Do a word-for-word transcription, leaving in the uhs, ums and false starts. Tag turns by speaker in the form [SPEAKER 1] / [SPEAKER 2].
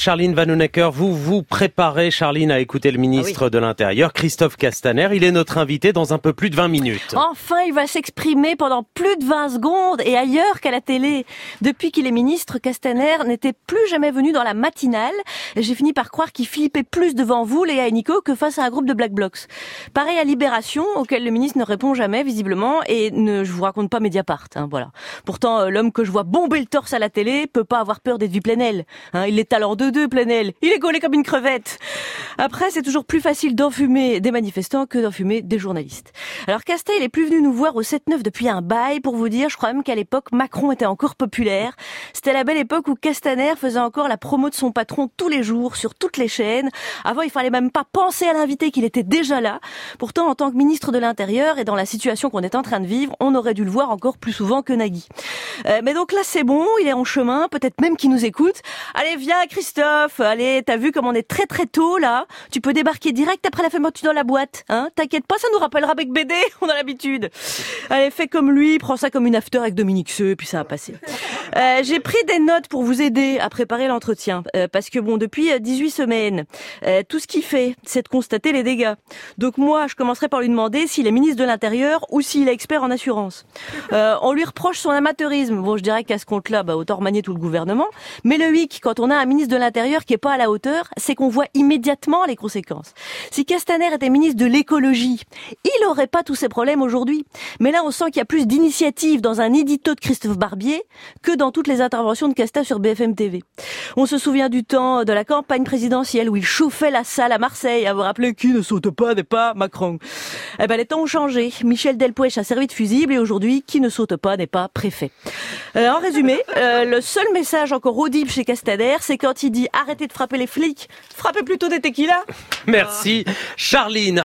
[SPEAKER 1] Charline Vanhoenacker, vous vous préparez, Charline, à écouter le ministre ah oui. de l'Intérieur, Christophe Castaner. Il est notre invité dans un peu plus de vingt minutes.
[SPEAKER 2] Enfin, il va s'exprimer pendant plus de vingt secondes et ailleurs qu'à la télé. Depuis qu'il est ministre, Castaner n'était plus jamais venu dans la matinale. J'ai fini par croire qu'il flippait plus devant vous, Léa et Nico, que face à un groupe de Black Blocs. Pareil à Libération, auquel le ministre ne répond jamais, visiblement, et ne, je vous raconte pas Mediapart, hein, voilà. Pourtant, euh, l'homme que je vois bomber le torse à la télé peut pas avoir peur d'être vu Plenel. Hein, il est talent de deux, Plenel. Il est gaulé comme une crevette. Après, c'est toujours plus facile d'enfumer des manifestants que d'enfumer des journalistes. Alors, Castel est plus venu nous voir au sept neuf depuis un bail pour vous dire, je crois même qu'à l'époque, Macron était encore populaire. C'était la belle époque où Castaner faisait encore la promo de son patron tous les jours, sur toutes les chaînes. Avant, il fallait même pas penser à l'inviter, qu'il était déjà là. Pourtant, en tant que ministre de l'Intérieur et dans la situation qu'on est en train de vivre, on aurait dû le voir encore plus souvent que Nagui. Euh, mais donc là, c'est bon, il est en chemin, peut-être même qu'il nous écoute. Allez, viens Christophe, allez, t'as vu comme on est très très tôt là. Tu peux débarquer direct après la fermeture dans la boîte, hein. T'inquiète pas, ça nous rappellera Bec B D, on a l'habitude. Allez, fais comme lui, prends ça comme une after avec Dominique Seux, puis ça va passer. Euh, j'ai pris des notes pour vous aider à préparer l'entretien, euh, parce que bon, depuis dix-huit semaines, euh, tout ce qu'il fait, c'est de constater les dégâts. Donc moi, je commencerai par lui demander s'il est ministre de l'Intérieur ou s'il est expert en assurance. Euh, on lui reproche son amateurisme. Bon, je dirais qu'à ce compte-là, bah, autant remanier tout le gouvernement. Mais le hic, quand on a un ministre de l'Intérieur qui est pas à la hauteur, c'est qu'on voit immédiatement les conséquences. Si Castaner était ministre de l'écologie, il aurait pas tous ces problèmes aujourd'hui. Mais là, on sent qu'il y a plus d'initiatives dans un édito de Christophe Barbier que dans toutes les interventions de Casta sur B F M T V. On se souvient du temps de la campagne présidentielle où il chauffait la salle à Marseille. À vous rappeler qui ne saute pas n'est pas Macron. Eh ben, les temps ont changé. Michel Delpech a servi de fusible et aujourd'hui, qui ne saute pas n'est pas préfet. Euh, en résumé, euh, le seul message encore audible chez Castaner, c'est quand il dit arrêtez de frapper les flics, frappez plutôt des tequilas.
[SPEAKER 1] Merci, Charline.